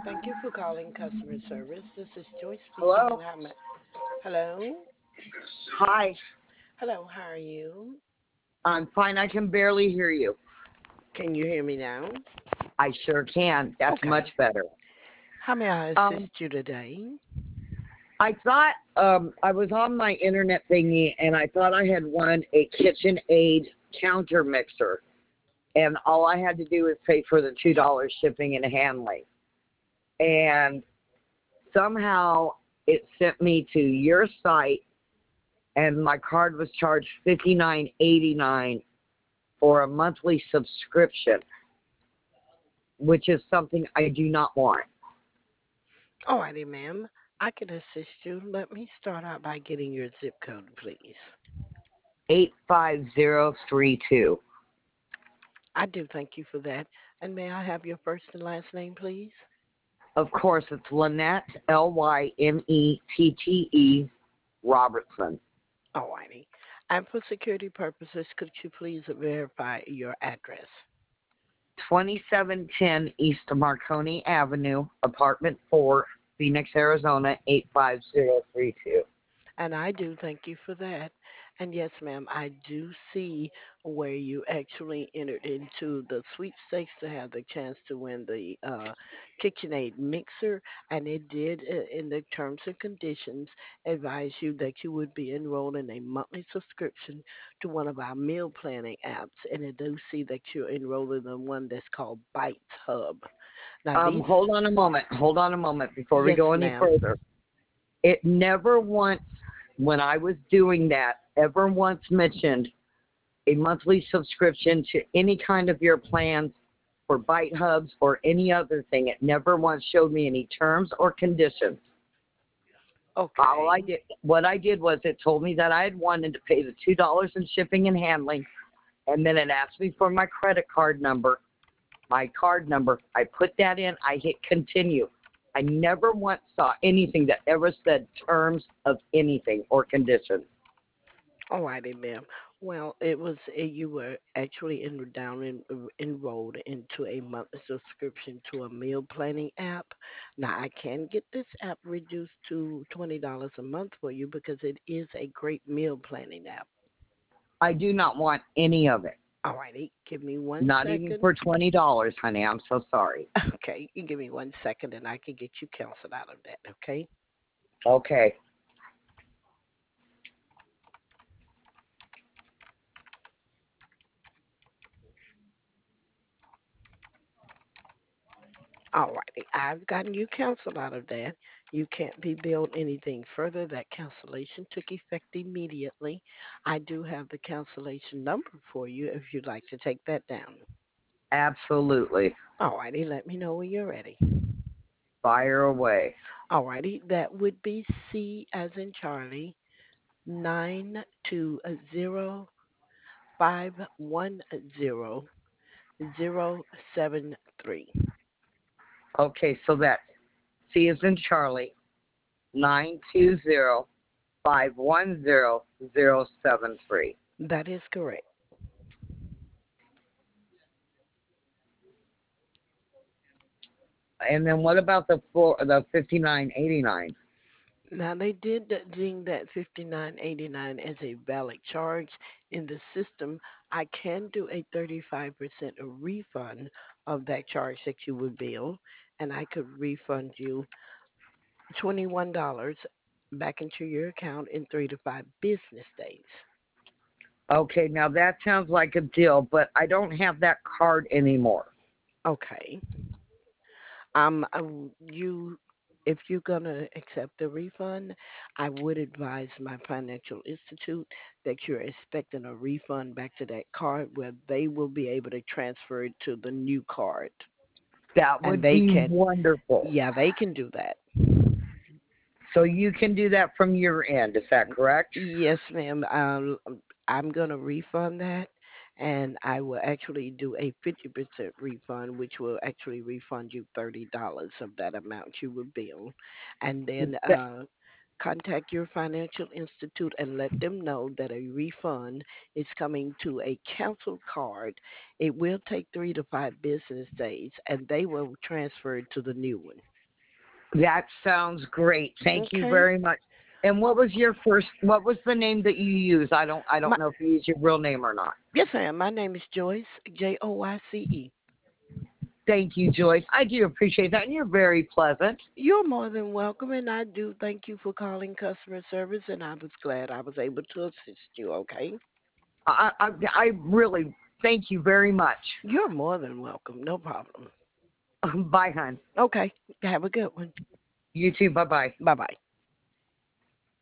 Thank you for calling customer service. This is Joy speaking. Hello? Hello? Hi. Hello, how are you? I'm fine. I can barely hear you. Can you hear me now? I sure can. That's much Okay. better. How may I Um, assist you today? I thought I was on my internet thingy and I thought I had won a KitchenAid counter mixer, and all I had to do was pay for the $2 shipping and handling. And somehow it sent me to your site, and my card was charged $59.89 for a monthly subscription, which is something I do not want. Alrighty, ma'am. I can assist you. Let me start out by getting your zip code, please. 85032. I do thank you for that. And may I have your first and last name, please? Of course, it's Lynette, Lynnette Robertson. Alrighty. And for security purposes, could you please verify your address? 2710 East Marconi Avenue, Apartment 4, Phoenix, Arizona, 85032. And I do thank you for that. And yes, ma'am, I do see where you actually entered into the sweepstakes to have the chance to win the KitchenAid mixer. And it did, in the terms and conditions, advise you that you would be enrolled in a monthly subscription to one of our meal planning apps. And I do see that you're enrolled in the one that's called Bites Hub. Now, these, Hold on a moment. Hold on a moment before we yes, go any ma'am. further. It never once, when I was doing that, ever once mentioned a monthly subscription to any kind of your plans for Bite Hubs or any other thing. It never once showed me any terms or conditions. All I Okay. did, what I did was it told me that I had wanted to pay the $2 in shipping and handling, and then it asked me for my credit card number, my card number. I put that in. I hit continue. I never once saw anything that ever said terms of anything or conditions. Alrighty, ma'am. Well, it was you were actually enrolled into a monthly subscription to a meal planning app. Now, I can get this app reduced to $20 a month for you because it is a great meal planning app. I do not want any of it. Alrighty, give me one Not even second. for $20, honey. I'm so sorry. Okay, you give me one second and I can get you canceled out of that. Okay. Okay. Alrighty, I've gotten you canceled out of that. You can't be billed anything further. That cancellation took effect immediately. I do have the cancellation number for you if you'd like to take that down. Absolutely. Alrighty, let me know when you're ready. Fire away. Alrighty, that would be C as in Charlie, 920-510-073. Okay, so that's C is in Charlie, 920-510-073. That is correct. And then what about the 59.89? Now they did deem that 59.89 as a valid charge in the system. I can do a 35% refund of that charge that you would bill, and I could refund you $21 back into your account in 3 to 5 business days. Okay, now that sounds like a deal, but I don't have that card anymore. Okay. You, if you're gonna accept the refund, I would advise my financial institute that you're expecting a refund back to that card where they will be able to transfer it to the new card, That and would they be can, wonderful. yeah, they can do that. So you can do that from your end, is that correct? Yes, ma'am. I'm gonna refund that, and I will actually do a 50% refund, which will actually refund you $30 of that amount you were billed, and then That, contact your financial institute and let them know that a refund is coming to a canceled card. It will take 3 to 5 business days, and they will transfer it to the new one. That sounds great. Thank you Okay. very much. And what was your first? What was the name that you use? I My, don't know if you use your real name or not. yes, ma'am. My name is Joyce, Joyce. Thank you, Joyce. I do appreciate that, and you're very pleasant. You're more than welcome, and I do thank you for calling customer service, and I was glad I was able to assist you, okay? I really thank you very much. You're more than welcome. No problem. Bye, hon. Okay. Have a good one. You too. Bye bye. Bye bye.